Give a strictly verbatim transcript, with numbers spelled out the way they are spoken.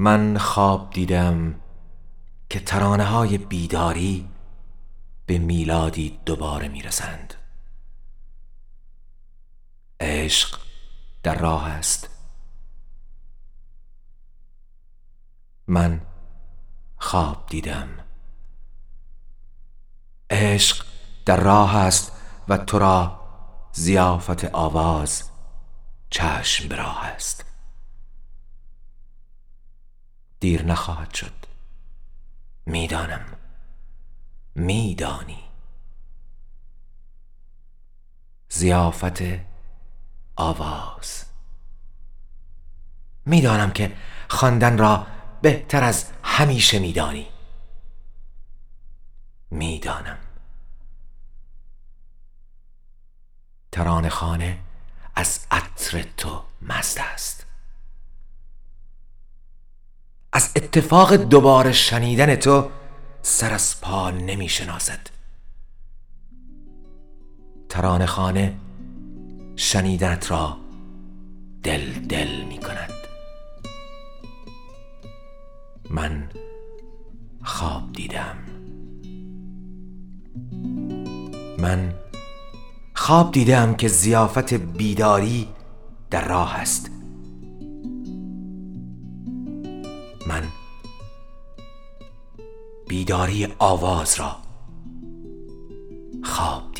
من خواب دیدم که ترانه های بیداری به میلادی دوباره میرسند. عشق در راه است. من خواب دیدم. عشق در راه است و تو را ضیافت آواز چشم به راه است. دیر نخواهد شد. میدانم، میدانی. ضیافت آواز. میدانم که خواندن را بهتر از همیشه میدانی. میدانم. ترانه خانه از عطر تو مست است. از اتفاق دوباره شنیدن تو سر از پا نمی شناسد. ترانه خانه شنیدنت را دل دل می کند. من خواب دیدم. من خواب دیدم که ضیافت بیداری در راه است. من بیداری آواز را خواب